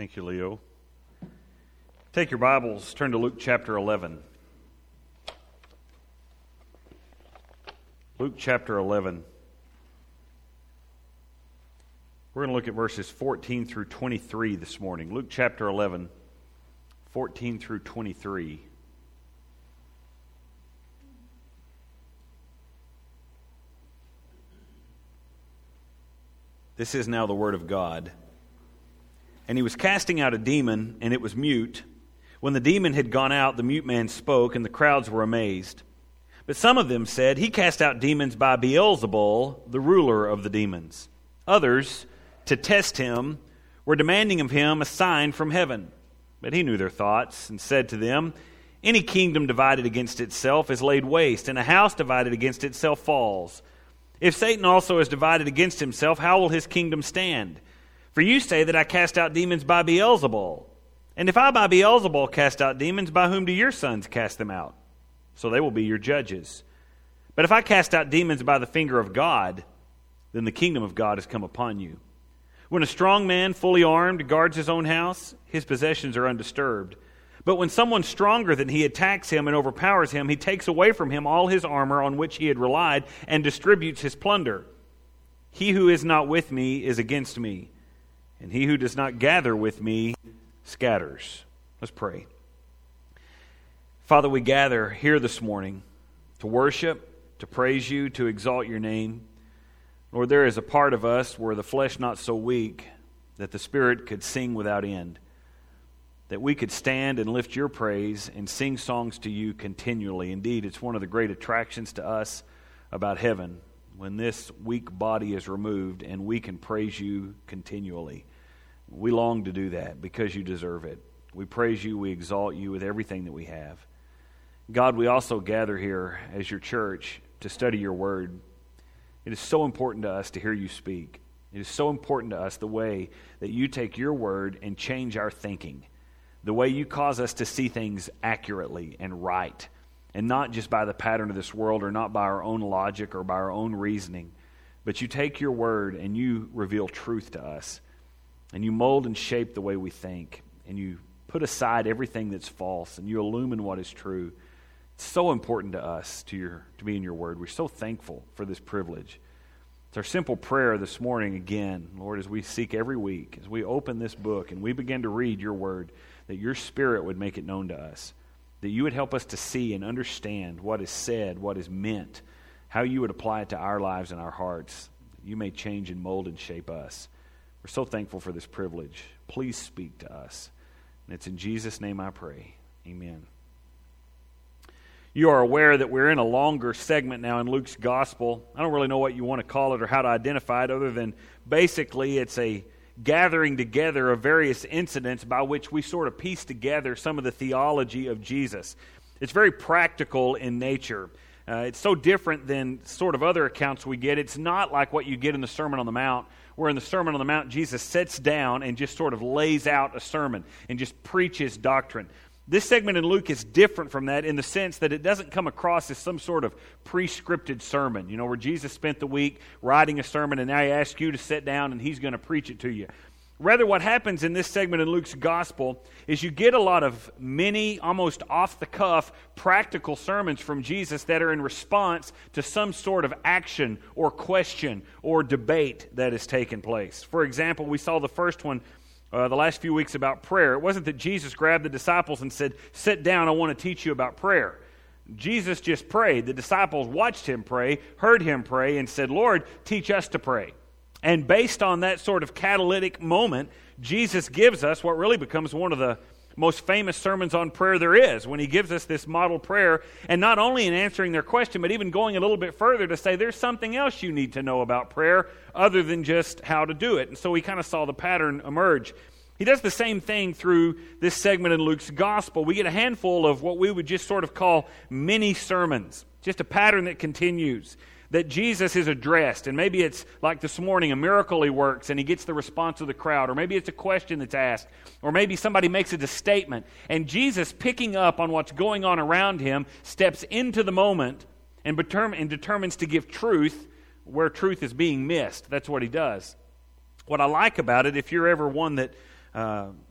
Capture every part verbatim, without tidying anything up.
Thank you, Leo. Take your Bibles, turn to Luke chapter eleven. Luke chapter eleven. We're going to look at verses fourteen through twenty-three this morning. Luke chapter eleven, fourteen through twenty-three. This is now the word of God. And he was casting out a demon, and it was mute. When the demon had gone out, the mute man spoke, and the crowds were amazed. But some of them said, "He cast out demons by Beelzebul, the ruler of the demons." Others, to test him, were demanding of him a sign from heaven. But he knew their thoughts, and said to them, "Any kingdom divided against itself is laid waste, and a house divided against itself falls. If Satan also is divided against himself, how will his kingdom stand? For you say that I cast out demons by Beelzebul. And if I by Beelzebul cast out demons, by whom do your sons cast them out? So they will be your judges. But if I cast out demons by the finger of God, then the kingdom of God has come upon you. When a strong man, fully armed, guards his own house, his possessions are undisturbed. But when someone stronger than he attacks him and overpowers him, he takes away from him all his armor on which he had relied and distributes his plunder. He who is not with me is against me, and he who does not gather with me scatters." Let's pray. Father, we gather here this morning to worship, to praise you, to exalt your name. Lord, there is a part of us where the flesh not so weak that the Spirit could sing without end, that we could stand and lift your praise and sing songs to you continually. Indeed, it's one of the great attractions to us about heaven, when this weak body is removed and we can praise you continually. We long to do that because you deserve it. We praise you, we exalt you with everything that we have. God, we also gather here as your church to study your word. It is so important to us to hear you speak. It is so important to us the way that you take your word and change our thinking, the way you cause us to see things accurately and right, and not just by the pattern of this world or not by our own logic or by our own reasoning, but you take your word and you reveal truth to us, and you mold and shape the way we think, and you put aside everything that's false, and you illumine what is true. It's so important to us to your to be in your word. We're so thankful for this privilege. It's our simple prayer this morning again, Lord, as we seek every week, as we open this book and we begin to read your word, that your Spirit would make it known to us, that you would help us to see and understand what is said, what is meant, how you would apply it to our lives and our hearts. You may change and mold and shape us. We're so thankful for this privilege. Please speak to us. And it's in Jesus' name I pray. Amen. You are aware that we're in a longer segment now in Luke's Gospel. I don't really know what you want to call it or how to identify it, other than basically it's a gathering together of various incidents by which we sort of piece together some of the theology of Jesus. It's very practical in nature. Uh, it's so different than sort of other accounts we get. It's not like what you get in the Sermon on the Mount, where in the Sermon on the Mount Jesus sits down and just sort of lays out a sermon and just preaches doctrine. This segment in Luke is different from that in the sense that it doesn't come across as some sort of pre-scripted sermon, you know, where Jesus spent the week writing a sermon and now he asks you to sit down and he's going to preach it to you. Rather, what happens in this segment in Luke's Gospel is you get a lot of mini, almost off-the-cuff, practical sermons from Jesus that are in response to some sort of action or question or debate that has taken place. For example, we saw the first one uh, the last few weeks about prayer. It wasn't that Jesus grabbed the disciples and said, "Sit down, I want to teach you about prayer." Jesus just prayed. The disciples watched him pray, heard him pray, and said, "Lord, teach us to pray." And based on that sort of catalytic moment, Jesus gives us what really becomes one of the most famous sermons on prayer there is, when he gives us this model prayer, and not only in answering their question, but even going a little bit further to say there's something else you need to know about prayer other than just how to do it. And so we kind of saw the pattern emerge. He does the same thing through this segment in Luke's Gospel. We get a handful of what we would just sort of call mini sermons, just a pattern that continues, that Jesus is addressed. And maybe it's like this morning, a miracle he works and he gets the response of the crowd. Or maybe it's a question that's asked. Or maybe somebody makes a statement. And Jesus, picking up on what's going on around him, steps into the moment and, determ- and determines to give truth where truth is being missed. That's what he does. What I like about it, if you're ever one that uh,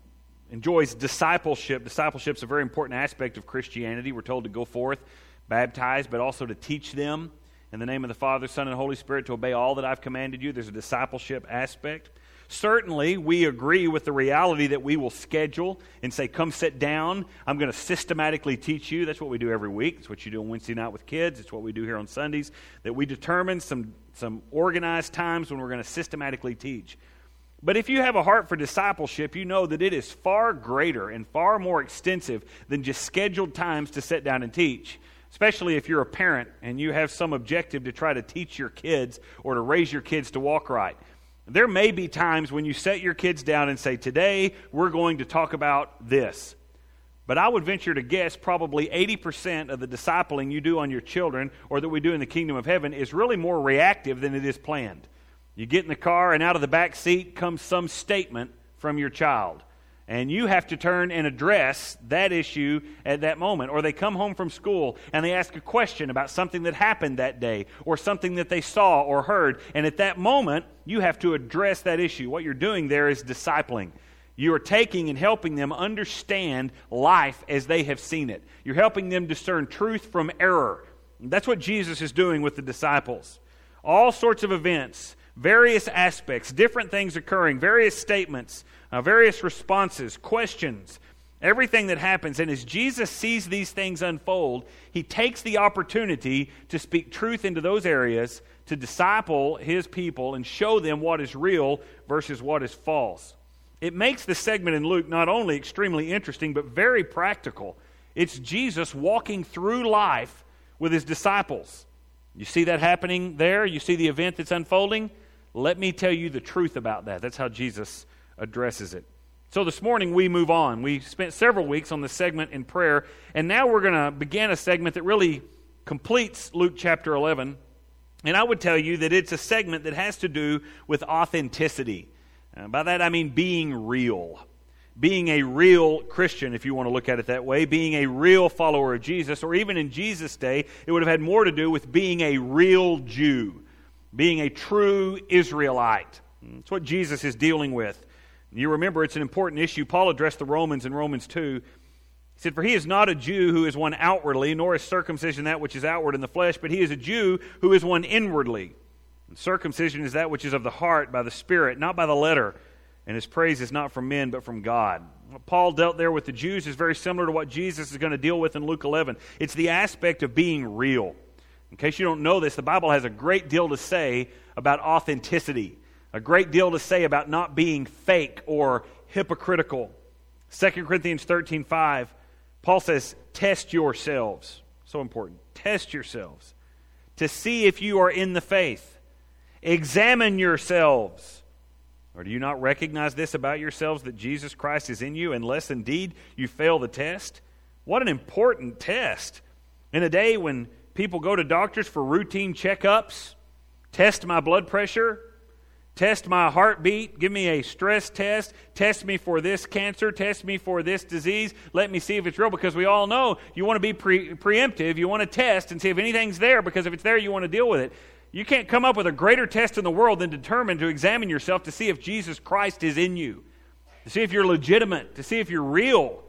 enjoys discipleship. Discipleship is a very important aspect of Christianity. We're told to go forth, baptize, but also to teach them in the name of the Father, Son, and Holy Spirit to obey all that I've commanded you. There's a discipleship aspect. Certainly, we agree with the reality that we will schedule and say, come sit down. I'm going to systematically teach you. That's what we do every week. It's what you do on Wednesday night with kids. It's what we do here on Sundays. That we determine some, some organized times when we're going to systematically teach. But if you have a heart for discipleship, you know that it is far greater and far more extensive than just scheduled times to sit down and teach. Especially if you're a parent and you have some objective to try to teach your kids or to raise your kids to walk right. There may be times when you set your kids down and say, today we're going to talk about this. But I would venture to guess probably eighty percent of the discipling you do on your children or that we do in the kingdom of heaven is really more reactive than it is planned. You get in the car and out of the back seat comes some statement from your child. And you have to turn and address that issue at that moment. Or they come home from school and they ask a question about something that happened that day or something that they saw or heard. And at that moment, you have to address that issue. What you're doing there is discipling. You are taking and helping them understand life as they have seen it. You're helping them discern truth from error. That's what Jesus is doing with the disciples. All sorts of events, various aspects, different things occurring, various statements, Uh, various responses, questions, everything that happens. And as Jesus sees these things unfold, he takes the opportunity to speak truth into those areas, to disciple his people and show them what is real versus what is false. It makes the segment in Luke not only extremely interesting, but very practical. It's Jesus walking through life with his disciples. You see that happening there? You see the event that's unfolding? Let me tell you the truth about that. That's how Jesus addresses it. So this morning we move on. We spent several weeks on the segment in prayer, and now we're going to begin a segment that really completes Luke chapter eleven. And I would tell you that it's a segment that has to do with authenticity. Uh, by that I mean being real. Being a real Christian, if you want to look at it that way. Being a real follower of Jesus, or even in Jesus' day, it would have had more to do with being a real Jew. Being a true Israelite. That's what Jesus is dealing with. You remember it's an important issue. Paul addressed the Romans in Romans two. He said, for he is not a Jew who is one outwardly, nor is circumcision that which is outward in the flesh, but he is a Jew who is one inwardly. And circumcision is that which is of the heart by the Spirit, not by the letter. And his praise is not from men, but from God. What Paul dealt there with the Jews is very similar to what Jesus is going to deal with in Luke eleven. It's the aspect of being real. In case you don't know this, the Bible has a great deal to say about authenticity. A great deal to say about not being fake or hypocritical. Second Corinthians thirteen five, Paul says, test yourselves. So important. Test yourselves to see if you are in the faith. Examine yourselves. Or do you not recognize this about yourselves, that Jesus Christ is in you, unless indeed you fail the test? What an important test. In a day when people go to doctors for routine checkups, test my blood pressure, test my heartbeat, give me a stress test, test me for this cancer, test me for this disease, let me see if it's real, because we all know you want to be pre- preemptive, you want to test and see if anything's there, because if it's there, you want to deal with it. You can't come up with a greater test in the world than determine to examine yourself to see if Jesus Christ is in you, to see if you're legitimate, to see if you're real.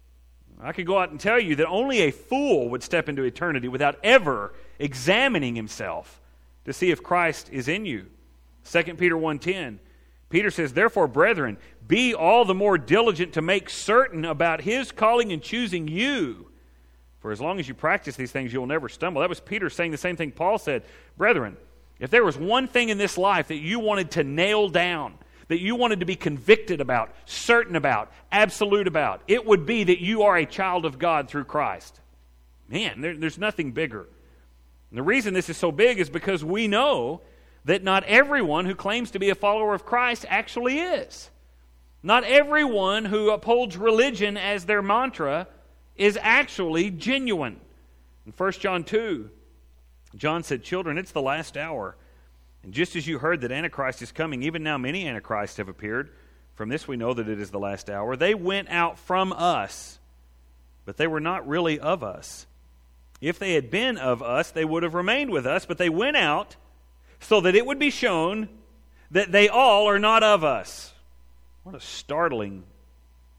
I could go out and tell you that only a fool would step into eternity without ever examining himself to see if Christ is in you. Second Peter one ten, Peter says, therefore, brethren, be all the more diligent to make certain about his calling and choosing you. For as long as you practice these things, you'll never stumble. That was Peter saying the same thing Paul said. Brethren, if there was one thing in this life that you wanted to nail down, that you wanted to be convicted about, certain about, absolute about, it would be that you are a child of God through Christ. Man, there, there's nothing bigger. And the reason this is so big is because we know that not everyone who claims to be a follower of Christ actually is. Not everyone who upholds religion as their mantra is actually genuine. In First John two, John said, children, it's the last hour. And just as you heard that Antichrist is coming, even now many Antichrists have appeared. From this we know that it is the last hour. They went out from us, but they were not really of us. If they had been of us, they would have remained with us, but they went out so that it would be shown that they all are not of us. What a startling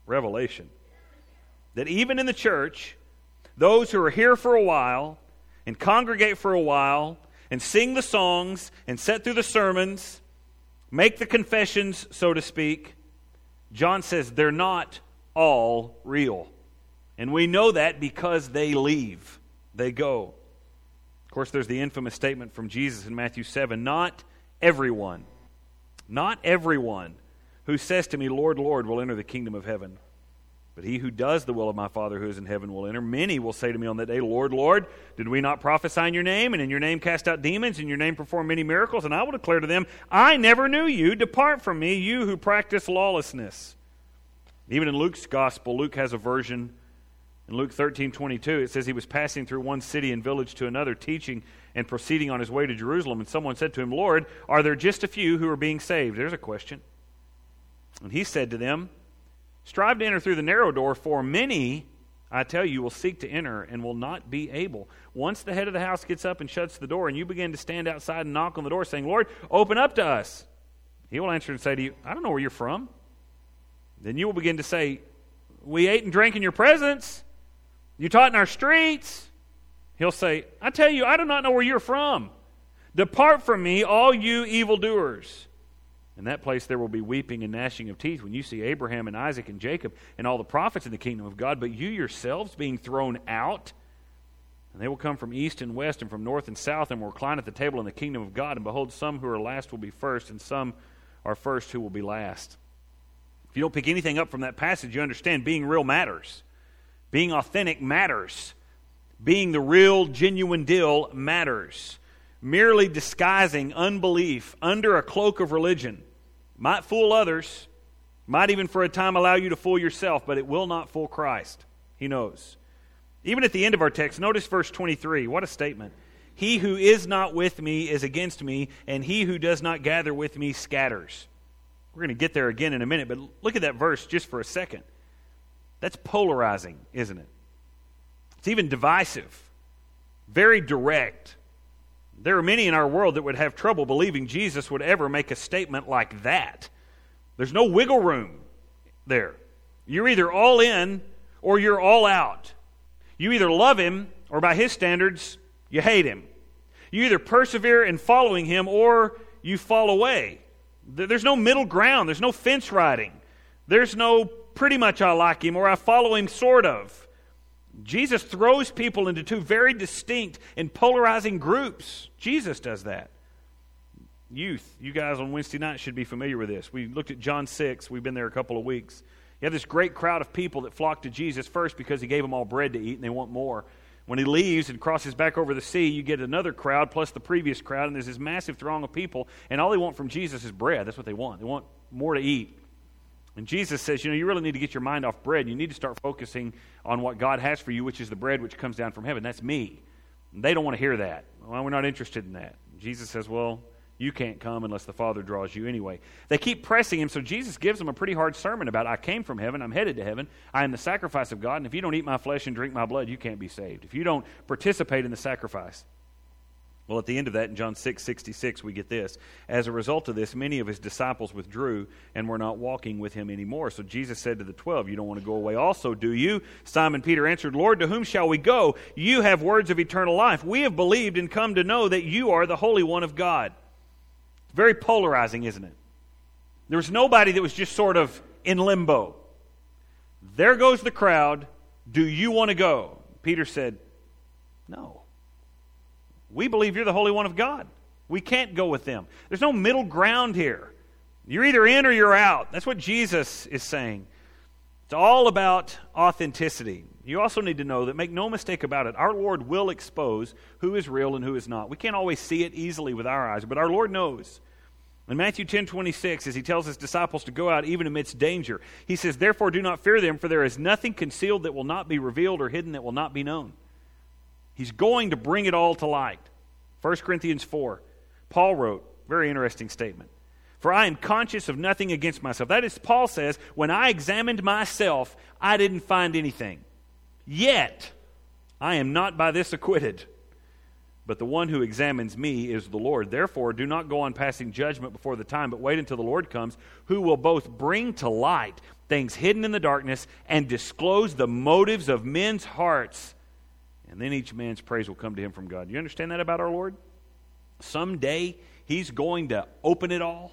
revelation. That even in the church, those who are here for a while and congregate for a while and sing the songs and sit through the sermons, make the confessions, so to speak, John says they're not all real. And we know that because they leave. They go. Of course, there's the infamous statement from Jesus in Matthew seven, not everyone, not everyone who says to me, Lord, Lord, will enter the kingdom of heaven. But he who does the will of my Father who is in heaven will enter. Many will say to me on that day, Lord, Lord, did we not prophesy in your name, and in your name cast out demons, in your name perform many miracles? And I will declare to them, I never knew you. Depart from me, you who practice lawlessness. Even in Luke's gospel, Luke has a version. In Luke thirteen twenty-two, it says he was passing through one city and village to another, teaching and proceeding on his way to Jerusalem. And someone said to him, Lord, are there just a few who are being saved? There's a question. And he said to them, strive to enter through the narrow door, for many, I tell you, will seek to enter and will not be able. Once the head of the house gets up and shuts the door, and you begin to stand outside and knock on the door, saying, Lord, open up to us. He will answer and say to you, I don't know where you're from. Then you will begin to say, we ate and drank in your presence. You taught in our streets. He'll say, I tell you, I do not know where you're from. Depart from me, all you evildoers. In that place there will be weeping and gnashing of teeth when you see Abraham and Isaac and Jacob and all the prophets in the kingdom of God, but you yourselves being thrown out. And they will come from east and west and from north and south and will recline at the table in the kingdom of God. And behold, some who are last will be first, and some are first who will be last. If you don't pick anything up from that passage, you understand being real matters. Being authentic matters. Being the real, genuine deal matters. Merely disguising unbelief under a cloak of religion might fool others, might even for a time allow you to fool yourself, but it will not fool Christ. He knows. Even at the end of our text, notice verse twenty-three. What a statement. He who is not with me is against me, and he who does not gather with me scatters. We're going to get there again in a minute, but look at that verse just for a second. That's polarizing, isn't it? It's even divisive, very direct. There are many in our world that would have trouble believing Jesus would ever make a statement like that. There's no wiggle room there. You're either all in or you're all out. You either love him or by his standards, you hate him. You either persevere in following him or you fall away. There's no middle ground. There's no fence riding. There's no pretty much I like him or I follow him sort of. Jesus throws people into two very distinct and polarizing groups. Jesus does that. Youth, you guys on Wednesday night should be familiar with this. We looked at John six. We've been there a couple of weeks. You have this great crowd of people that flock to Jesus first because he gave them all bread to eat and they want more. When he leaves and crosses back over the sea, you get another crowd plus the previous crowd, and there's this massive throng of people, and all they want from Jesus is bread. That's what they want. They want more to eat. And Jesus says, you know, you really need to get your mind off bread. You need to start focusing on what God has for you, which is the bread which comes down from heaven. That's me. And they don't want to hear that. Well, we're not interested in that. Jesus says, well, you can't come unless the Father draws you anyway. They keep pressing him, so Jesus gives them a pretty hard sermon about, I came from heaven, I'm headed to heaven, I am the sacrifice of God, and if you don't eat my flesh and drink my blood, you can't be saved. If you don't participate in the sacrifice. Well, at the end of that, in John six sixty-six, we get this. As a result of this, many of his disciples withdrew and were not walking with him anymore. So Jesus said to the twelve, you don't want to go away also, do you? Simon Peter answered, Lord, to whom shall we go? You have words of eternal life. We have believed and come to know that you are the Holy One of God. Very polarizing, isn't it? There was nobody that was just sort of in limbo. There goes the crowd. Do you want to go? Peter said, no. We believe you're the Holy One of God. We can't go with them. There's no middle ground here. You're either in or you're out. That's what Jesus is saying. It's all about authenticity. You also need to know that, make no mistake about it, our Lord will expose who is real and who is not. We can't always see it easily with our eyes, but our Lord knows. In Matthew ten twenty-six, as he tells his disciples to go out even amidst danger, he says, therefore do not fear them, for there is nothing concealed that will not be revealed or hidden that will not be known. He's going to bring it all to light. First Corinthians four, Paul wrote, very interesting statement. For I am conscious of nothing against myself. That is, Paul says, when I examined myself, I didn't find anything. Yet, I am not by this acquitted. But the one who examines me is the Lord. Therefore, do not go on passing judgment before the time, but wait until the Lord comes, who will both bring to light things hidden in the darkness and disclose the motives of men's hearts. And then each man's praise will come to him from God. You understand that about our Lord? Someday, He's going to open it all,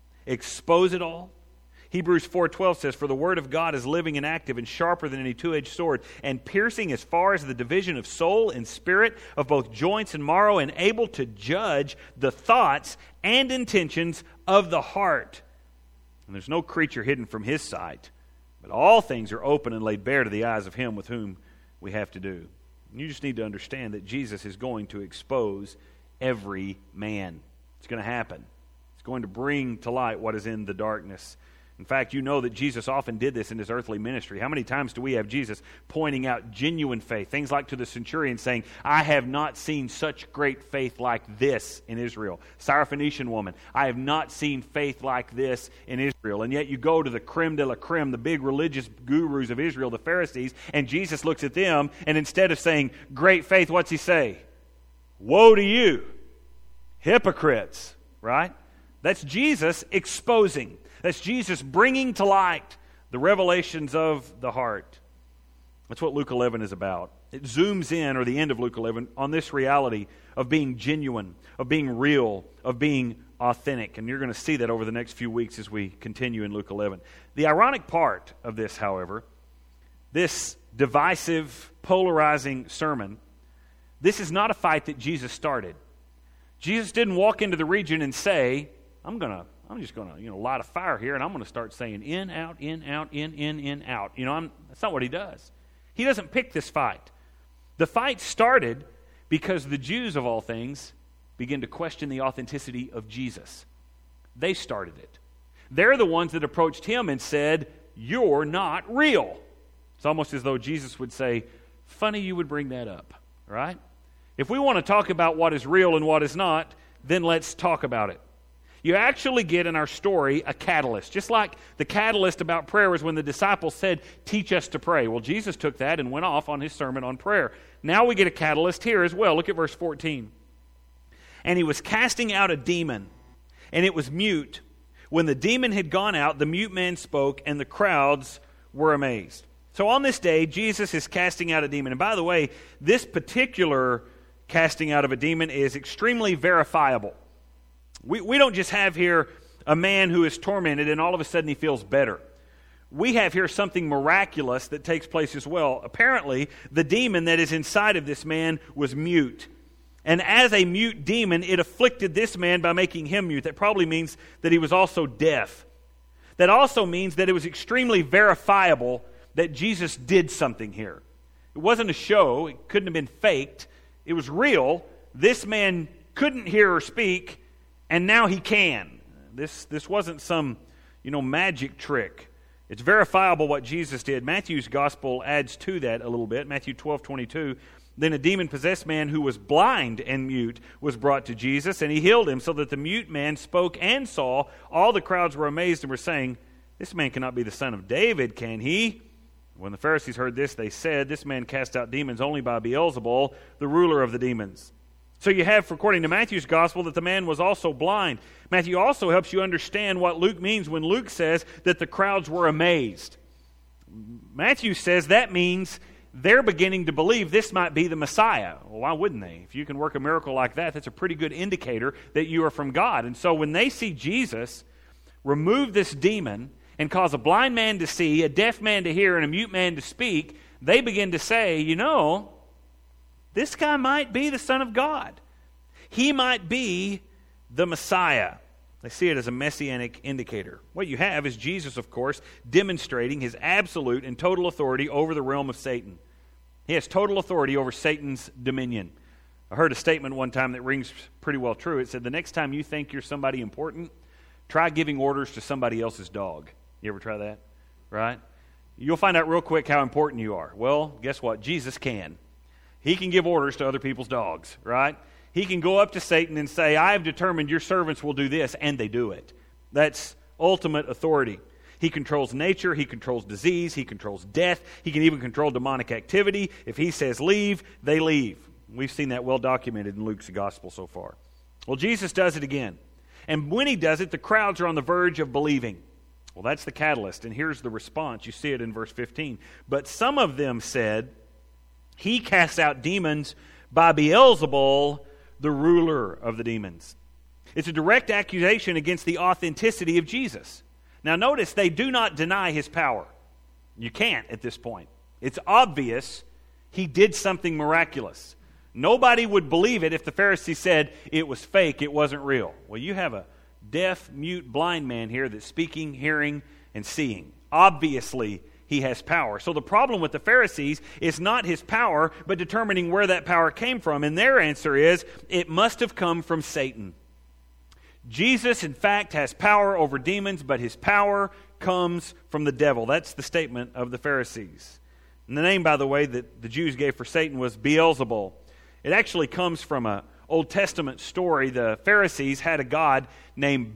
expose it all. Hebrews four twelve says, "For the word of God is living and active and sharper than any two-edged sword, and piercing as far as the division of soul and spirit, of both joints and marrow, and able to judge the thoughts and intentions of the heart. And there's no creature hidden from His sight, but all things are open and laid bare to the eyes of Him with whom we have to do." And you just need to understand that Jesus is going to expose every man. It's going to happen. It's going to bring to light what is in the darkness. In fact, you know that Jesus often did this in His earthly ministry. How many times do we have Jesus pointing out genuine faith? Things like to the centurion saying, "I have not seen such great faith like this in Israel." Syrophoenician woman, "I have not seen faith like this in Israel." And yet you go to the creme de la creme, the big religious gurus of Israel, the Pharisees, and Jesus looks at them, and instead of saying, "Great faith," what's He say? "Woe to you, hypocrites," right? That's Jesus exposing. That's Jesus bringing to light the revelations of the heart. That's what Luke eleven is about. It zooms in, or the end of Luke eleven, on this reality of being genuine, of being real, of being authentic. And you're going to see that over the next few weeks as we continue in Luke eleven. The ironic part of this, however, this divisive, polarizing sermon, this is not a fight that Jesus started. Jesus didn't walk into the region and say, I'm going to I'm just going to, you know, light a fire here, and I'm going to start saying in, out, in, out, in, in, in, out. You know, I'm, that's not what He does. He doesn't pick this fight. The fight started because the Jews, of all things, begin to question the authenticity of Jesus. They started it. They're the ones that approached Him and said, "You're not real." It's almost as though Jesus would say, "Funny you would bring that up," right? If we want to talk about what is real and what is not, then let's talk about it. You actually get in our story a catalyst. Just like the catalyst about prayer was when the disciples said, "Teach us to pray." Well, Jesus took that and went off on His sermon on prayer. Now we get a catalyst here as well. Look at verse fourteen. "And He was casting out a demon, and it was mute. When the demon had gone out, the mute man spoke, and the crowds were amazed." So on this day, Jesus is casting out a demon. And by the way, this particular casting out of a demon is extremely verifiable. We we don't just have here a man who is tormented and all of a sudden he feels better. We have here something miraculous that takes place as well. Apparently, the demon that is inside of this man was mute. And as a mute demon, it afflicted this man by making him mute. That probably means that he was also deaf. That also means that it was extremely verifiable that Jesus did something here. It wasn't a show. It couldn't have been faked. It was real. This man couldn't hear or speak, and now he can. This this wasn't some, you know, magic trick. It's verifiable what Jesus did. Matthew's gospel adds to that a little bit. Matthew twelve twenty-two. "Then a demon-possessed man who was blind and mute was brought to Jesus, and He healed him, so that the mute man spoke and saw. All the crowds were amazed and were saying, 'This man cannot be the son of David, can he?' When the Pharisees heard this, they said, 'This man cast out demons only by Beelzebul, the ruler of the demons.'" So you have, according to Matthew's gospel, that the man was also blind. Matthew also helps you understand what Luke means when Luke says that the crowds were amazed. Matthew says that means they're beginning to believe this might be the Messiah. Well, why wouldn't they? If you can work a miracle like that, that's a pretty good indicator that you are from God. And so when they see Jesus remove this demon and cause a blind man to see, a deaf man to hear, and a mute man to speak, they begin to say, you know, this guy might be the Son of God. He might be the Messiah. They see it as a messianic indicator. What you have is Jesus, of course, demonstrating His absolute and total authority over the realm of Satan. He has total authority over Satan's dominion. I heard a statement one time that rings pretty well true. It said, the next time you think you're somebody important, try giving orders to somebody else's dog. You ever try that? Right? You'll find out real quick how important you are. Well, guess what? Jesus can. He can give orders to other people's dogs, right? He can go up to Satan and say, I have determined your servants will do this, and they do it. That's ultimate authority. He controls nature, He controls disease, He controls death, He can even control demonic activity. If He says leave, they leave. We've seen that well documented in Luke's gospel so far. Well, Jesus does it again. And when he does it, the crowds are on the verge of believing. Well, that's the catalyst. And here's the response. You see it in verse fifteen. But some of them said, he casts out demons by Beelzebul, the ruler of the demons. It's a direct accusation against the authenticity of Jesus. Now notice, they do not deny his power. You can't at this point. It's obvious he did something miraculous. Nobody would believe it if the Pharisees said it was fake, it wasn't real. Well, you have a deaf, mute, blind man here that's speaking, hearing, and seeing. Obviously, he has power. So the problem with the Pharisees is not his power, but determining where that power came from. And their answer is, it must have come from Satan. Jesus, in fact, has power over demons, but his power comes from the devil. That's the statement of the Pharisees. And the name, by the way, that the Jews gave for Satan was Beelzebul. It actually comes from an Old Testament story. The Pharisees had a god named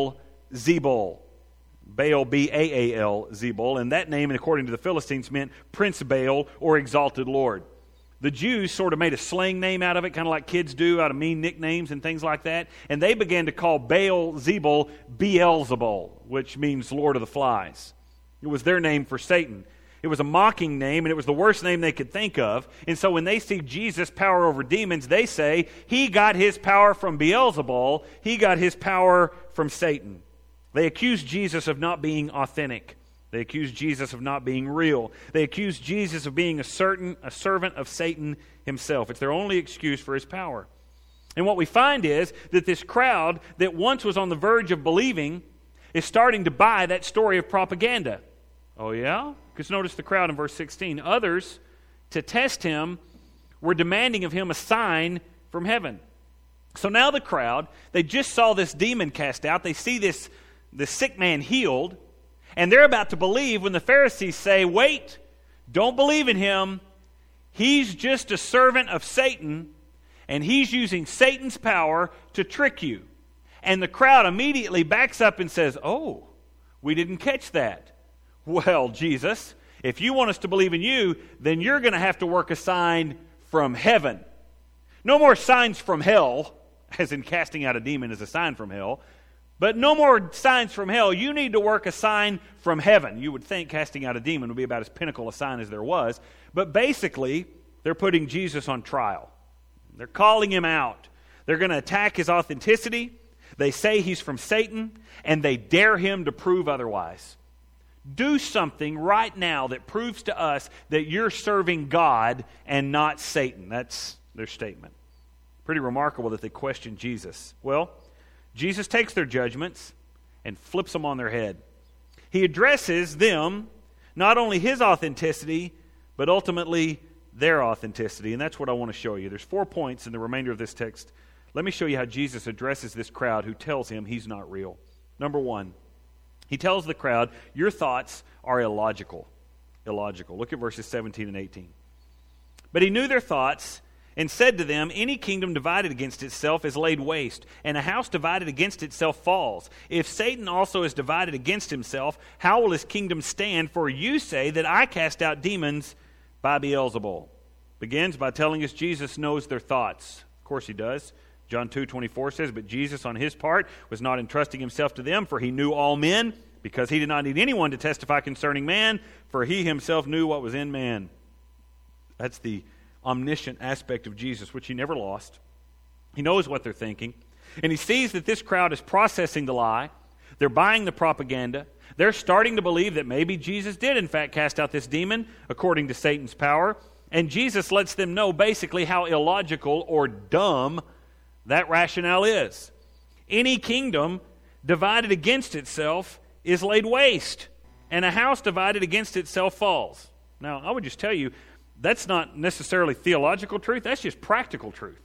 Baal-zebul. Baal, B A A L, Zebul. And that name, according to the Philistines, meant Prince Baal or Exalted Lord. The Jews sort of made a slang name out of it, kind of like kids do out of mean nicknames and things like that. And they began to call Baal-zebul Beelzebul, which means Lord of the Flies. It was their name for Satan. It was a mocking name, and it was the worst name they could think of. And so when they see Jesus' power over demons, they say, he got his power from Beelzebul. He got his power from Satan. They accuse Jesus of not being authentic. They accuse Jesus of not being real. They accuse Jesus of being a certain a servant of Satan himself. It's their only excuse for his power. And what we find is that this crowd that once was on the verge of believing is starting to buy that story of propaganda. Oh yeah? Because notice the crowd in verse sixteen. Others, to test him, were demanding of him a sign from heaven. So now the crowd, they just saw this demon cast out. They see this, this sick man healed. And they're about to believe when the Pharisees say, wait, don't believe in him. He's just a servant of Satan, and he's using Satan's power to trick you. And the crowd immediately backs up and says, oh, we didn't catch that. Well, Jesus, if you want us to believe in you, then you're going to have to work a sign from heaven. No more signs from hell, as in casting out a demon is a sign from hell. But no more signs from hell. You need to work a sign from heaven. You would think casting out a demon would be about as pinnacle a sign as there was. But basically, they're putting Jesus on trial. They're calling him out. They're going to attack his authenticity. They say he's from Satan, and they dare him to prove otherwise. Do something right now that proves to us that you're serving God and not Satan. That's their statement. Pretty remarkable that they question Jesus. Well, Jesus takes their judgments and flips them on their head. He addresses them, not only his authenticity, but ultimately their authenticity. And that's what I want to show you. There's four points in the remainder of this text. Let me show you how Jesus addresses this crowd who tells him he's not real. Number one, he tells the crowd, your thoughts are illogical. Illogical. Look at verses seventeen and eighteen. But he knew their thoughts and said to them, any kingdom divided against itself is laid waste, and a house divided against itself falls. If Satan also is divided against himself, how will his kingdom stand? For you say that I cast out demons by Beelzebul. Begins by telling us Jesus knows their thoughts. Of course he does. John two twenty-four says, but Jesus on his part was not entrusting himself to them, for he knew all men, because he did not need anyone to testify concerning man, for he himself knew what was in man. That's the omniscient aspect of Jesus, which he never lost. He knows what they're thinking. And he sees that this crowd is processing the lie. They're buying the propaganda. They're starting to believe that maybe Jesus did, in fact, cast out this demon according to Satan's power. And Jesus lets them know basically how illogical or dumb that rationale is. Any kingdom divided against itself is laid waste, and a house divided against itself falls. Now, I would just tell you, that's not necessarily theological truth. That's just practical truth.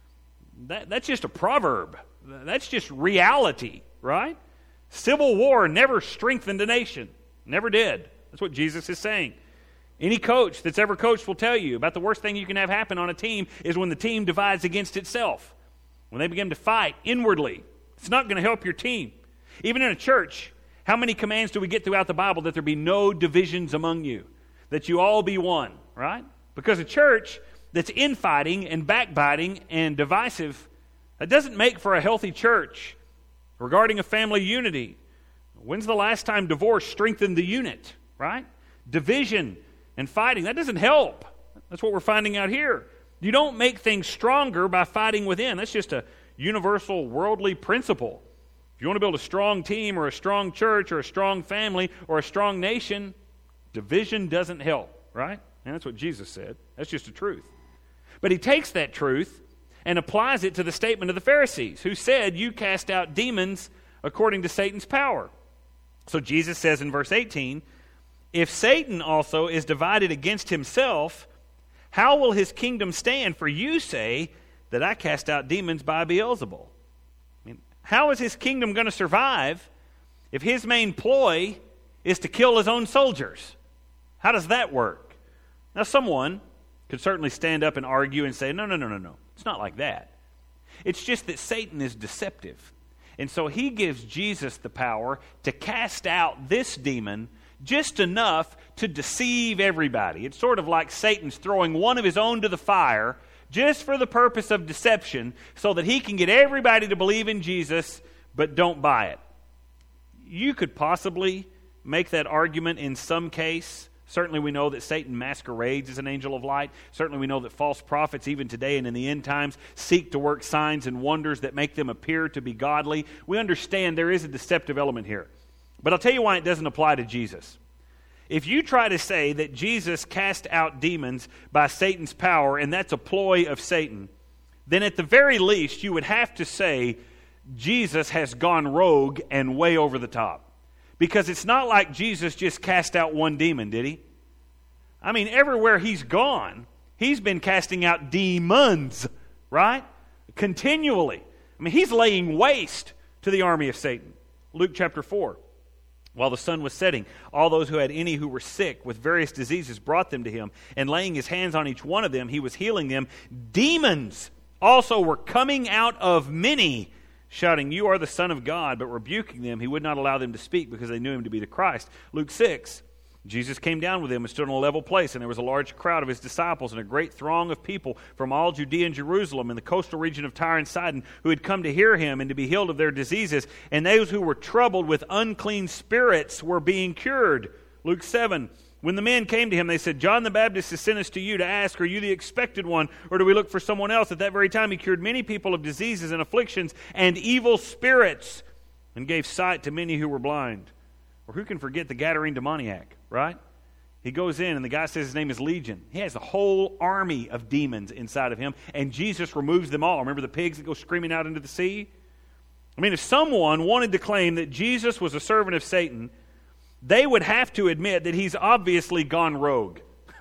That, that's just a proverb. That's just reality, right? Civil war never strengthened a nation. Never did. That's what Jesus is saying. Any coach that's ever coached will tell you about the worst thing you can have happen on a team is when the team divides against itself. When they begin to fight inwardly. It's not going to help your team. Even in a church, how many commands do we get throughout the Bible that there be no divisions among you? That you all be one, right? Because a church that's infighting and backbiting and divisive, that doesn't make for a healthy church. Regarding a family unity, when's the last time divorce strengthened the unit, right? Division and fighting, that doesn't help. That's what we're finding out here. You don't make things stronger by fighting within. That's just a universal worldly principle. If you want to build a strong team or a strong church or a strong family or a strong nation, division doesn't help, right? And that's what Jesus said. That's just the truth. But he takes that truth and applies it to the statement of the Pharisees, who said, you cast out demons according to Satan's power. So Jesus says in verse eighteen, if Satan also is divided against himself, how will his kingdom stand? For you say that I cast out demons by Beelzebul. I mean, how is his kingdom going to survive if his main ploy is to kill his own soldiers? How does that work? Now, someone could certainly stand up and argue and say, no, no, no, no, no. It's not like that. It's just that Satan is deceptive. And so he gives Jesus the power to cast out this demon just enough to deceive everybody. It's sort of like Satan's throwing one of his own to the fire just for the purpose of deception so that he can get everybody to believe in Jesus but don't buy it. You could possibly make that argument in some case. Certainly we know that Satan masquerades as an angel of light. Certainly we know that false prophets, even today and in the end times, seek to work signs and wonders that make them appear to be godly. We understand there is a deceptive element here. But I'll tell you why it doesn't apply to Jesus. If you try to say that Jesus cast out demons by Satan's power, and that's a ploy of Satan, then at the very least you would have to say Jesus has gone rogue and way over the top. Because it's not like Jesus just cast out one demon, did he? I mean, everywhere he's gone, he's been casting out demons, right? Continually. I mean, he's laying waste to the army of Satan. Luke chapter four. While the sun was setting, all those who had any who were sick with various diseases brought them to him, and laying his hands on each one of them, he was healing them. Demons also were coming out of many, shouting, you are the Son of God, but rebuking them, he would not allow them to speak because they knew him to be the Christ. Luke six, Jesus came down with them and stood on a level place, and there was a large crowd of his disciples and a great throng of people from all Judea and Jerusalem and the coastal region of Tyre and Sidon who had come to hear him and to be healed of their diseases. And those who were troubled with unclean spirits were being cured. Luke seven, when the men came to him, they said, John the Baptist has sent us to you to ask, are you the expected one, or do we look for someone else? At that very time he cured many people of diseases and afflictions and evil spirits and gave sight to many who were blind. Or who can forget the Gadarene demoniac, right? He goes in and the guy says his name is Legion. He has a whole army of demons inside of him, and Jesus removes them all. Remember the pigs that go screaming out into the sea? I mean, if someone wanted to claim that Jesus was a servant of Satan, they would have to admit that he's obviously gone rogue.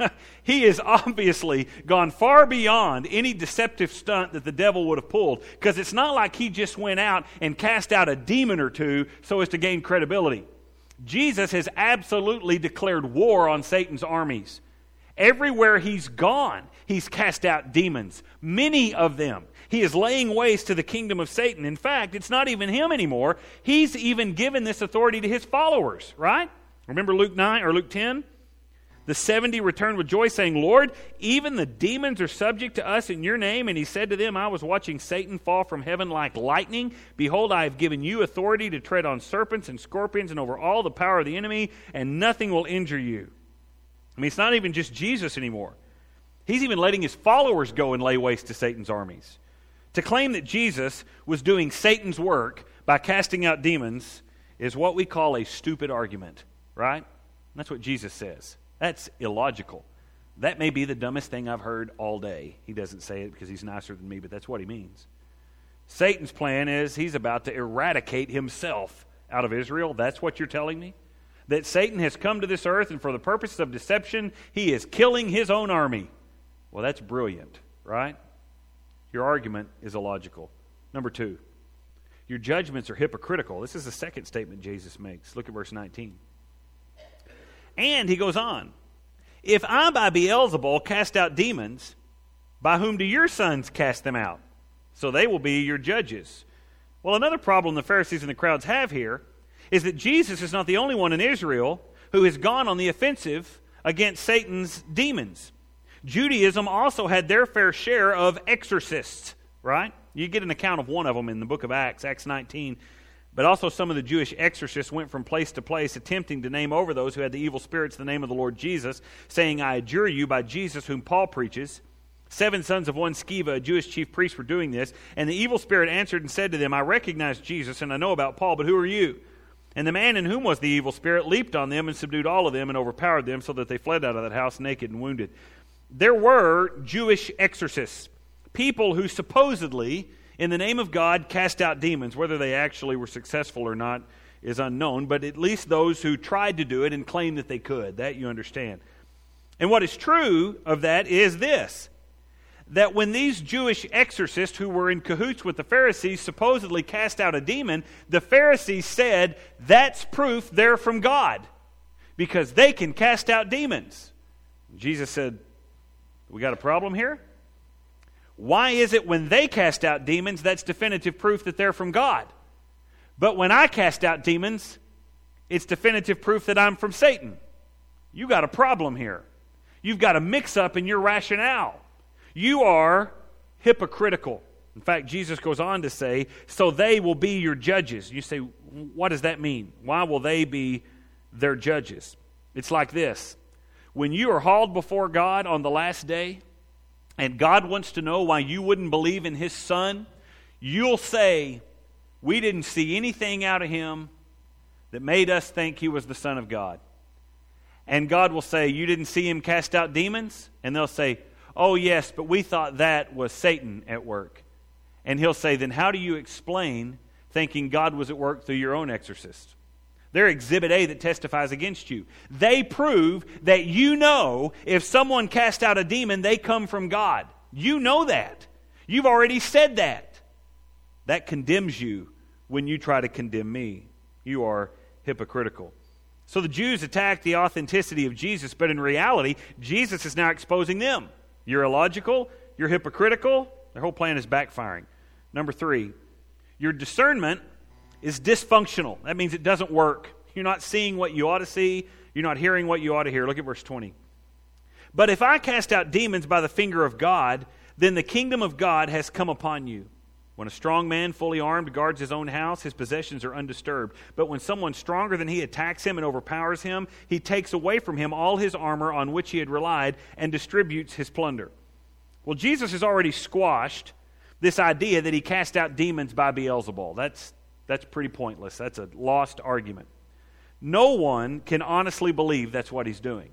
He has obviously gone far beyond any deceptive stunt that the devil would have pulled, because it's not like he just went out and cast out a demon or two so as to gain credibility. Jesus has absolutely declared war on Satan's armies. Everywhere he's gone, he's cast out demons, many of them. He is laying waste to the kingdom of Satan. In fact, it's not even him anymore. He's even given this authority to his followers, right? Remember Luke nine or Luke ten? The seventy returned with joy, saying, Lord, even the demons are subject to us in your name. And he said to them, I was watching Satan fall from heaven like lightning. Behold, I have given you authority to tread on serpents and scorpions and over all the power of the enemy, and nothing will injure you. I mean, it's not even just Jesus anymore. He's even letting his followers go and lay waste to Satan's armies. To claim that Jesus was doing Satan's work by casting out demons is what we call a stupid argument, right? That's what Jesus says. That's illogical. That may be the dumbest thing I've heard all day. He doesn't say it because he's nicer than me, but that's what he means. Satan's plan is he's about to eradicate himself out of Israel. That's what you're telling me? That Satan has come to this earth and for the purposes of deception, he is killing his own army. Well, that's brilliant, right? Your argument is illogical. Number two, your judgments are hypocritical. This is the second statement Jesus makes. Look at verse nineteen. And he goes on, if I by Beelzebul cast out demons, by whom do your sons cast them out? So they will be your judges. Well, another problem the Pharisees and the crowds have here is that Jesus is not the only one in Israel who has gone on the offensive against Satan's demons. Judaism also had their fair share of exorcists, right? You get an account of one of them in the book of Acts, Acts nineteen. But also some of the Jewish exorcists went from place to place, attempting to name over those who had the evil spirits the name of the Lord Jesus, saying, I adjure you by Jesus whom Paul preaches. Seven sons of one Sceva, a Jewish chief priest, were doing this. And the evil spirit answered and said to them, I recognize Jesus, and I know about Paul, but who are you? And the man in whom was the evil spirit leaped on them and subdued all of them and overpowered them, so that they fled out of that house naked and wounded. There were Jewish exorcists, people who supposedly, in the name of God, cast out demons. Whether they actually were successful or not is unknown, but at least those who tried to do it and claimed that they could. That you understand. And what is true of that is this, that when these Jewish exorcists who were in cahoots with the Pharisees supposedly cast out a demon, the Pharisees said, that's proof they're from God, because they can cast out demons. Jesus said, we got a problem here? Why is it when they cast out demons, that's definitive proof that they're from God? But when I cast out demons, it's definitive proof that I'm from Satan. You got a problem here. You've got a mix-up in your rationale. You are hypocritical. In fact, Jesus goes on to say, so they will be your judges. You say, what does that mean? Why will they be their judges? It's like this. When you are hauled before God on the last day, and God wants to know why you wouldn't believe in His Son, you'll say, we didn't see anything out of Him that made us think He was the Son of God. And God will say, you didn't see Him cast out demons? And they'll say, oh yes, but we thought that was Satan at work. And He'll say, then how do you explain thinking God was at work through your own exorcist? They're Exhibit A that testifies against you. They prove that you know if someone cast out a demon, they come from God. You know that. You've already said that. That condemns you when you try to condemn me. You are hypocritical. So the Jews attacked the authenticity of Jesus, but in reality, Jesus is now exposing them. You're illogical, you're hypocritical, their whole plan is backfiring. Number three, your discernment is dysfunctional. That means it doesn't work. You're not seeing what you ought to see. You're not hearing what you ought to hear. Look at verse twenty. But if I cast out demons by the finger of God, then the kingdom of God has come upon you. When a strong man, fully armed, guards his own house, his possessions are undisturbed. But when someone stronger than he attacks him and overpowers him, he takes away from him all his armor on which he had relied and distributes his plunder. Well, Jesus has already squashed this idea that he cast out demons by Beelzebul. That's, that's pretty pointless. That's a lost argument. No one can honestly believe that's what he's doing.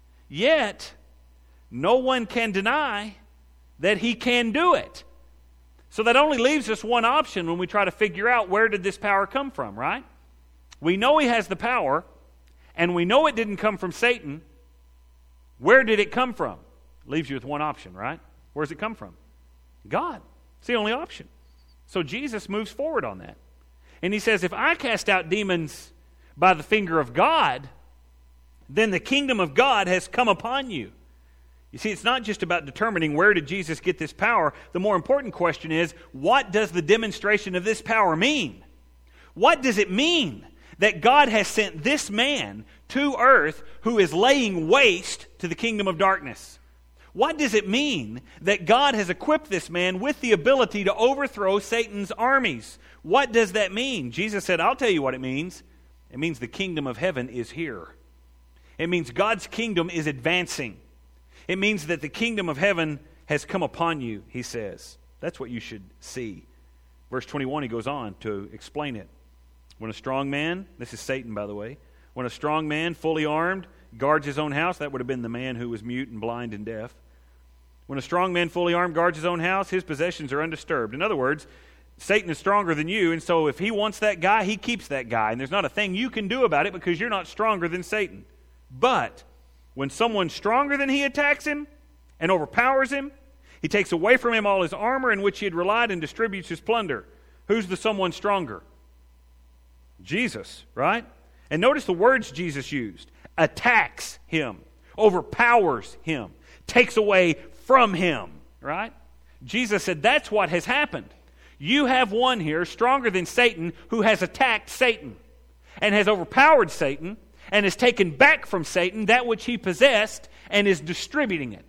Yet, no one can deny that he can do it. So that only leaves us one option when we try to figure out where did this power come from, right? We know he has the power, and we know it didn't come from Satan. Where did it come from? Leaves you with one option, right? Where does it come from? God. It's the only option. So Jesus moves forward on that. And he says, if I cast out demons by the finger of God, then the kingdom of God has come upon you. You see, it's not just about determining where did Jesus get this power. The more important question is, what does the demonstration of this power mean? What does it mean that God has sent this man to earth who is laying waste to the kingdom of darkness? What does it mean that God has equipped this man with the ability to overthrow Satan's armies? What does that mean? Jesus said, I'll tell you what it means. It means the kingdom of heaven is here. It means God's kingdom is advancing. It means that the kingdom of heaven has come upon you, he says. That's what you should see. Verse twenty-one, he goes on to explain it. When a strong man, this is Satan, by the way, when a strong man, fully armed, guards his own house, that would have been the man who was mute and blind and deaf. When a strong man, fully armed, guards his own house, his possessions are undisturbed. In other words, Satan is stronger than you, and so if he wants that guy, he keeps that guy. And there's not a thing you can do about it because you're not stronger than Satan. But when someone stronger than he attacks him and overpowers him, he takes away from him all his armor in which he had relied and distributes his plunder. Who's the someone stronger? Jesus, right? And notice the words Jesus used. Attacks him, overpowers him, takes away from him, right? Jesus said that's what has happened. You have one here stronger than Satan who has attacked Satan and has overpowered Satan and has taken back from Satan that which he possessed and is distributing it.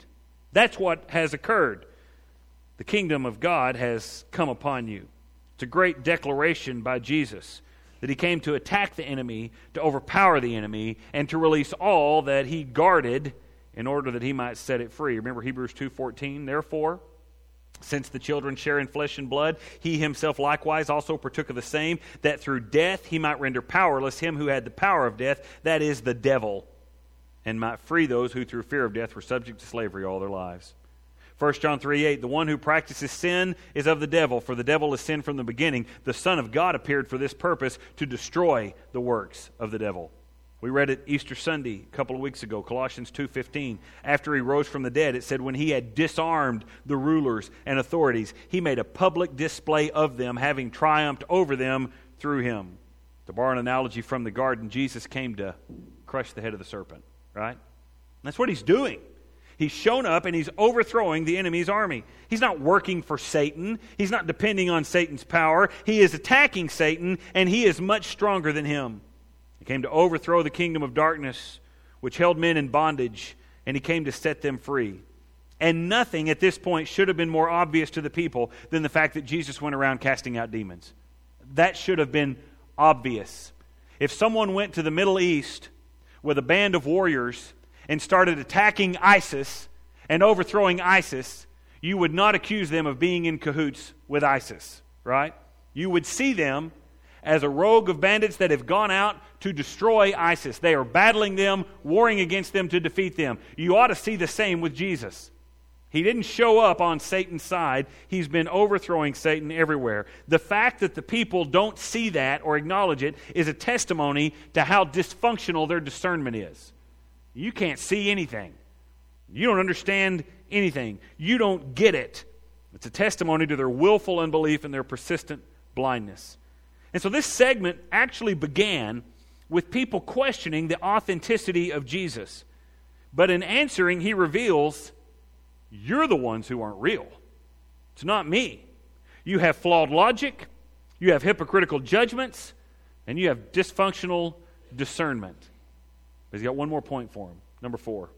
That's what has occurred. The kingdom of God has come upon you. It's a great declaration by Jesus that he came to attack the enemy, to overpower the enemy, and to release all that he guarded in order that he might set it free. Remember Hebrews two fourteen, therefore, since the children share in flesh and blood, he himself likewise also partook of the same, that through death he might render powerless him who had the power of death, that is, the devil, and might free those who through fear of death were subject to slavery all their lives. First John three eight, the one who practices sin is of the devil, for the devil is sin from the beginning. The Son of God appeared for this purpose, to destroy the works of the devil. We read it Easter Sunday a couple of weeks ago, Colossians two fifteen. After he rose from the dead, it said, when he had disarmed the rulers and authorities, he made a public display of them, having triumphed over them through him. To borrow an analogy from the garden, Jesus came to crush the head of the serpent, right? And that's what he's doing. He's shown up and he's overthrowing the enemy's army. He's not working for Satan. He's not depending on Satan's power. He is attacking Satan, and he is much stronger than him. He came to overthrow the kingdom of darkness, which held men in bondage, and he came to set them free. And nothing at this point should have been more obvious to the people than the fact that Jesus went around casting out demons. That should have been obvious. If someone went to the Middle East with a band of warriors and started attacking ISIS and overthrowing ISIS, you would not accuse them of being in cahoots with ISIS, right? You would see them as a rogue of bandits that have gone out to destroy ISIS. They are battling them, warring against them to defeat them. You ought to see the same with Jesus. He didn't show up on Satan's side. He's been overthrowing Satan everywhere. The fact that the people don't see that or acknowledge it is a testimony to how dysfunctional their discernment is. You can't see anything. You don't understand anything. You don't get it. It's a testimony to their willful unbelief and their persistent blindness. And so this segment actually began with people questioning the authenticity of Jesus. But in answering, he reveals, you're the ones who aren't real. It's not me. You have flawed logic, you have hypocritical judgments, and you have dysfunctional discernment. But he's got one more point for him. Number four.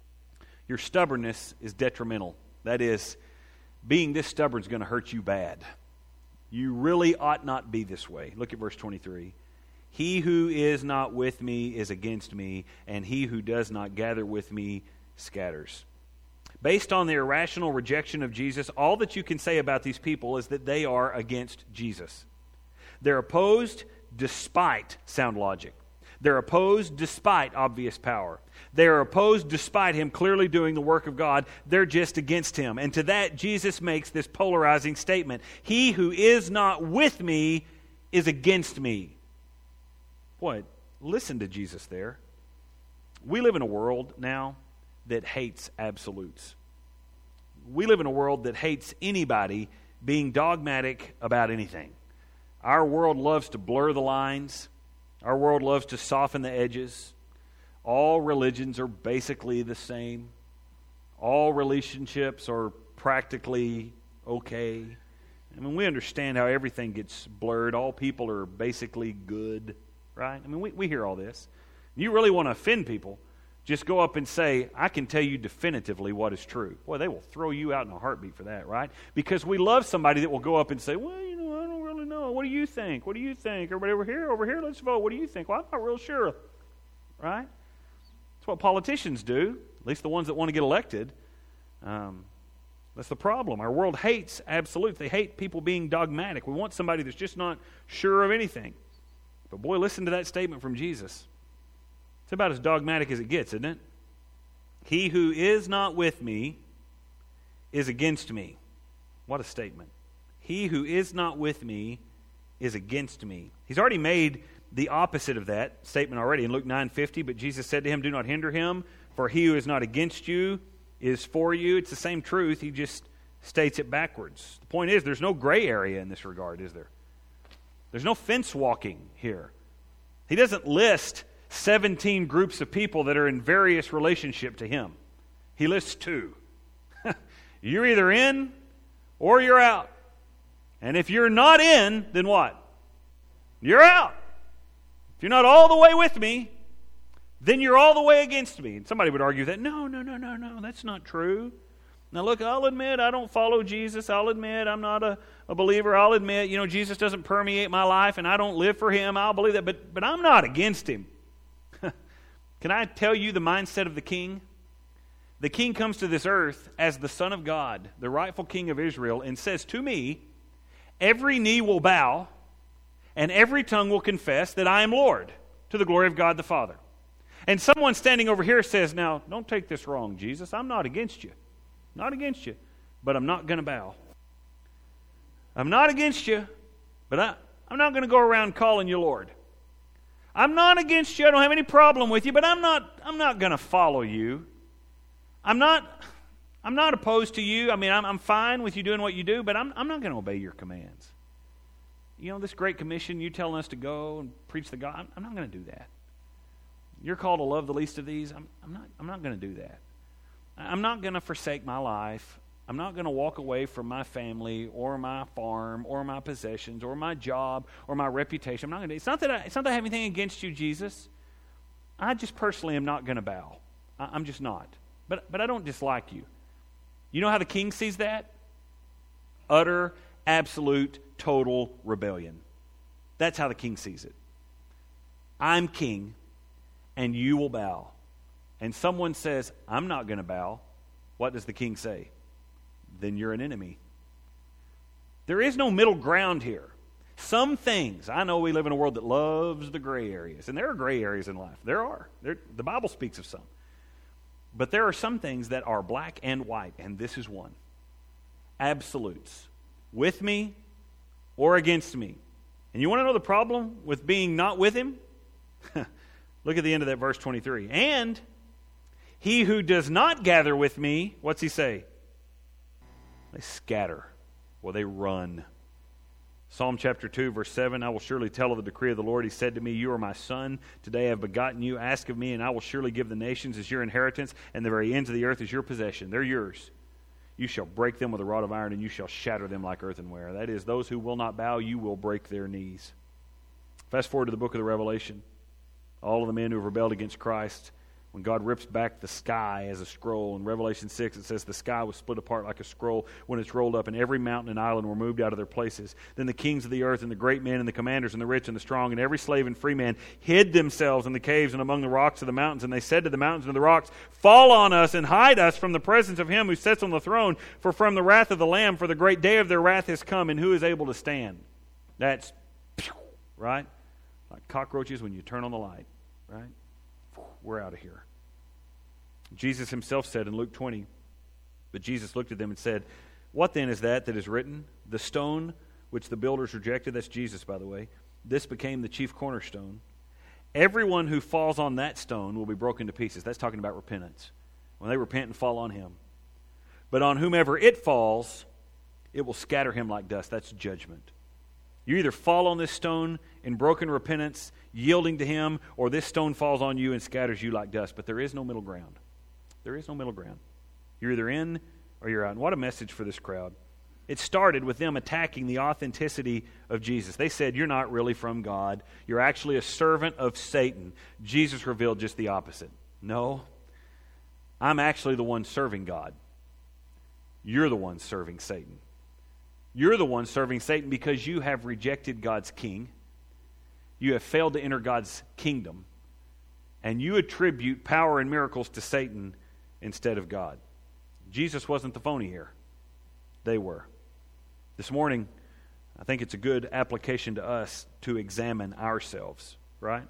Your stubbornness is detrimental. That is, being this stubborn is going to hurt you bad. You really ought not be this way. Look at verse twenty-three. He who is not with me is against me, and he who does not gather with me scatters. Based on their irrational rejection of Jesus, all that you can say about these people is that they are against Jesus. They're opposed despite sound logic. They're opposed despite obvious power. They're opposed despite him clearly doing the work of God. They're just against him. And to that, Jesus makes this polarizing statement. He who is not with me is against me. Boy, listen to Jesus there. We live in a world now that hates absolutes. We live in a world that hates anybody being dogmatic about anything. Our world loves to blur the lines. Our world loves to soften the edges. All religions are basically the same. All relationships are practically okay. I mean, we understand how everything gets blurred. All people are basically good, right? I mean, we, we hear all this. You really want to offend people, just go up and say, I can tell you definitively what is true. Boy, they will throw you out in a heartbeat for that, right? Because we love somebody that will go up and say, well, you know, I don't really know. What do you think? What do you think? Everybody over here, over here, let's vote. What do you think? Well, I'm not real sure, right? That's what politicians do, at least the ones that want to get elected. Um, that's the problem. Our world hates absolutes. They hate people being dogmatic. We want somebody that's just not sure of anything. But boy, listen to that statement from Jesus. It's about as dogmatic as it gets, isn't it? He who is not with me is against me. What a statement. He who is not with me is against me. He's already made the opposite of that statement already in Luke nine fifty, but Jesus said to him, do not hinder him, for he who is not against you is for you. It's the same truth. He just states it backwards. The point is, there's no gray area in this regard, is there? There's no fence walking here. He doesn't list seventeen groups of people that are in various relationship to him. He lists two. You're either in or you're out. And if you're not in, then what? You're out. If you're not all the way with me, then you're all the way against me. And somebody would argue that, no, no, no, no, no, that's not true. Now look, I'll admit I don't follow Jesus. I'll admit I'm not a, a believer. I'll admit, you know, Jesus doesn't permeate my life and I don't live for Him. I'll believe that, but, but I'm not against Him. Can I tell you the mindset of the king? The king comes to this earth as the Son of God, the rightful king of Israel, and says to me, every knee will bow and every tongue will confess that I am Lord, to the glory of God the Father. And someone standing over here says, now, don't take this wrong, Jesus. I'm not against you. Not against you, but I'm not going to bow. I'm not against you, but I, I'm not going to go around calling you Lord. I'm not against you. I don't have any problem with you, but I'm not I'm not going to follow you. I'm not I'm not opposed to you. I mean, I'm I'm fine with you doing what you do, but I'm I'm not going to obey your commands. You know, this great commission, you telling us to go and preach the gospel, I'm, I'm not going to do that. You're called to love the least of these. I'm I'm not I'm not going to do that. I'm not going to forsake my life. I'm not going to walk away from my family or my farm or my possessions or my job or my reputation. I'm not going to. It's not that I, it's not that I have anything against you, Jesus. I just personally am not going to bow. I, I'm just not. But but I don't dislike you. You know how the king sees that? Utter, absolute, total rebellion. That's how the king sees it. I'm king, and you will bow. And someone says, I'm not going to bow. What does the king say? Then you're an enemy. There is no middle ground here. Some things, I know we live in a world that loves the gray areas, and there are gray areas in life. There are. There, the Bible speaks of some. But there are some things that are black and white, and this is one. Absolutes. With me or against me. And you want to know the problem with being not with Him? Look at the end of that verse twenty-three. And he who does not gather with me, what's he say? They scatter, or they run. Psalm chapter two, verse seven, I will surely tell of the decree of the Lord. He said to me, you are my son. Today I have begotten you. Ask of me, and I will surely give the nations as your inheritance, and the very ends of the earth as your possession. They're yours. You shall break them with a rod of iron, and you shall shatter them like earthenware. That is, those who will not bow, you will break their knees. Fast forward to the book of the Revelation. All of the men who have rebelled against Christ, when God rips back the sky as a scroll. In Revelation six, it says the sky was split apart like a scroll when it's rolled up, and every mountain and island were moved out of their places. Then the kings of the earth and the great men and the commanders and the rich and the strong and every slave and free man hid themselves in the caves and among the rocks of the mountains. And they said to the mountains and the rocks, fall on us and hide us from the presence of Him who sits on the throne, for from the wrath of the Lamb, for the great day of their wrath has come, and who is able to stand? That's, right? Like cockroaches when you turn on the light, right? We're out of here. Jesus Himself said in Luke twenty, but Jesus looked at them and said, what then is that that is written? The stone which the builders rejected, that's Jesus, by the way, this became the chief cornerstone. Everyone who falls on that stone will be broken to pieces. That's talking about repentance. When they repent and fall on him. But on whomever it falls, it will scatter him like dust. That's judgment. You either fall on this stone in broken repentance, yielding to Him, or this stone falls on you and scatters you like dust. But there is no middle ground. There is no middle ground. You're either in or you're out. And what a message for this crowd. It started with them attacking the authenticity of Jesus. They said, you're not really from God. You're actually a servant of Satan. Jesus revealed just the opposite. No, I'm actually the one serving God. You're the one serving Satan. You're the one serving Satan because you have rejected God's king. You have failed to enter God's kingdom. And you attribute power and miracles to Satan instead of God. Jesus wasn't the phony here. They were. This morning, I think it's a good application to us to examine ourselves, right?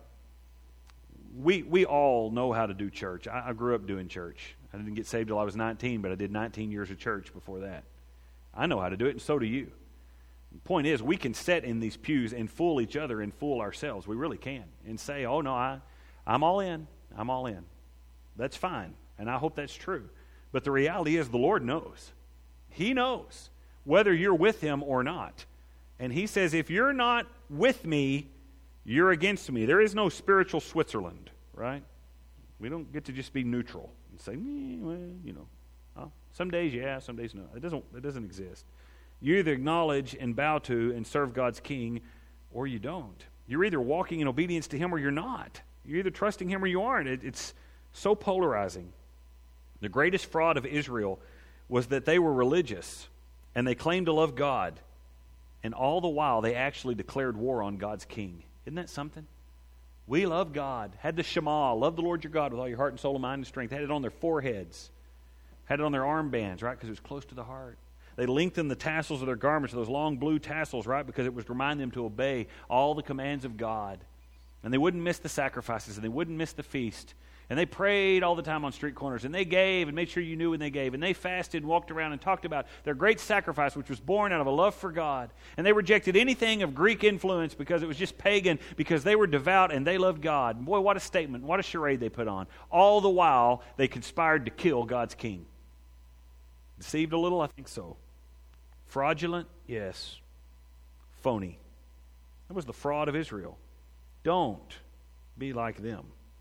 We we all know how to do church. I, I grew up doing church. I didn't get saved till I was nineteen, but I did nineteen years of church before that. I know how to do it, and so do you. The point is, we can sit in these pews and fool each other and fool ourselves. We really can. And say, oh, no, I, I'm all in. I'm all in. That's fine, and I hope that's true. But the reality is the Lord knows. He knows whether you're with Him or not. And He says, if you're not with me, you're against me. There is no spiritual Switzerland, right? We don't get to just be neutral and say, eh, well, you know, oh, some days yeah, some days no. It doesn't, it doesn't exist. You either acknowledge and bow to and serve God's King, or you don't. You're either walking in obedience to Him or you're not. You're either trusting Him or you aren't. It, it's so polarizing. The greatest fraud of Israel was that they were religious, and they claimed to love God, and all the while they actually declared war on God's king. Isn't that something? We love God. Had the Shema, love the Lord your God with all your heart and soul and mind and strength. Had it on their foreheads. Had it on their armbands, right, because it was close to the heart. They lengthened the tassels of their garments, those long blue tassels, right, because it was to remind them to obey all the commands of God. And they wouldn't miss the sacrifices, and they wouldn't miss the feast. And they prayed all the time on street corners, and they gave and made sure you knew when they gave. And they fasted and walked around and talked about their great sacrifice, which was born out of a love for God. And they rejected anything of Greek influence because it was just pagan, because they were devout and they loved God. Boy, what a statement, what a charade they put on. All the while, they conspired to kill God's king. Deceived a little? I think so. Fraudulent? Yes. Phony. That was the fraud of Israel. Don't be like them.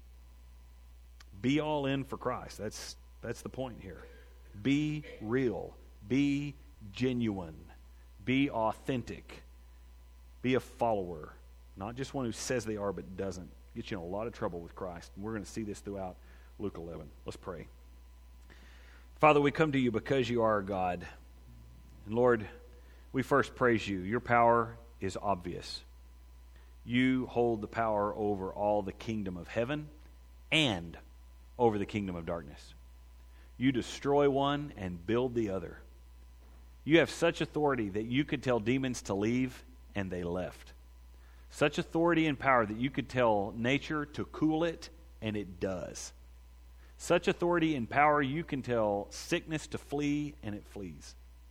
Be all in for Christ. That's that's the point here. Be real. Be genuine. Be authentic. Be a follower. Not just one who says they are but doesn't. Get you in a lot of trouble with Christ. And we're going to see this throughout Luke eleven. Let's pray. Father, we come to you because you are our God. And Lord, we first praise you. Your power is obvious. You hold the power over all the kingdom of heaven and over the kingdom of darkness. You destroy one and build the other. You have such authority that you could tell demons to leave and they left. Such authority and power that you could tell nature to cool it and it does. Such authority and power you can tell sickness to flee and it flees.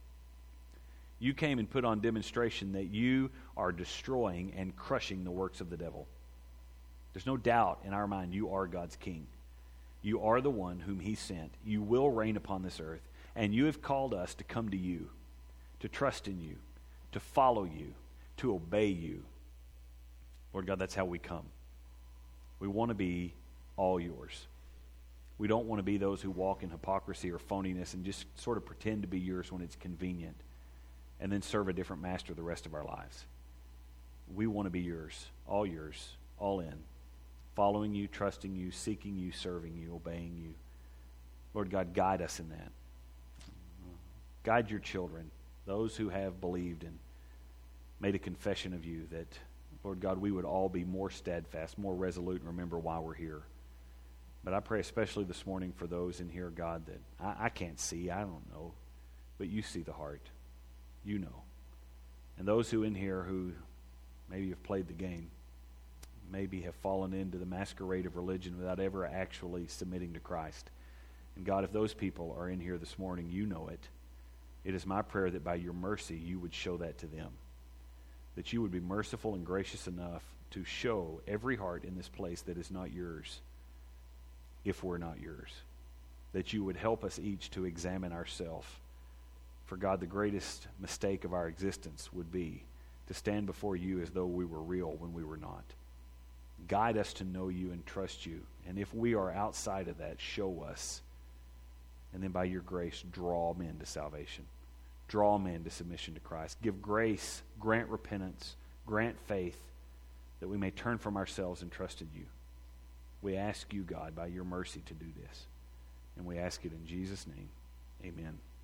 You came and put on demonstration that you are destroying and crushing the works of the devil. There's no doubt in our mind you are God's king. You are the one whom he sent. You will reign upon this earth. And you have called us to come to you, to trust in you, to follow you, to obey you. Lord God, that's how we come. We want to be all yours. We don't want to be those who walk in hypocrisy or phoniness and just sort of pretend to be yours when it's convenient and then serve a different master the rest of our lives. We want to be yours, all yours, all in. Following you, trusting you, seeking you, serving you, obeying you. Lord God, guide us in that. Guide your children, those who have believed and made a confession of you, that, Lord God, we would all be more steadfast, more resolute, and remember why we're here. But I pray especially this morning for those in here, God, that I, I can't see, I don't know, but you see the heart. You know. And those who in here who maybe have played the game, maybe have fallen into the masquerade of religion without ever actually submitting to Christ. And God, if those people are in here this morning, you know it. It is my prayer that by your mercy you would show that to them. That you would be merciful and gracious enough to show every heart in this place that is not yours, if we're not yours. That you would help us each to examine ourselves. For God, the greatest mistake of our existence would be to stand before you as though we were real when we were not. Guide us to know you and trust you. And if we are outside of that, show us. And then by your grace, draw men to salvation. Draw men to submission to Christ. Give grace, grant repentance, grant faith, that we may turn from ourselves and trust in you. We ask you, God, by your mercy to do this. And we ask it in Jesus' name. Amen.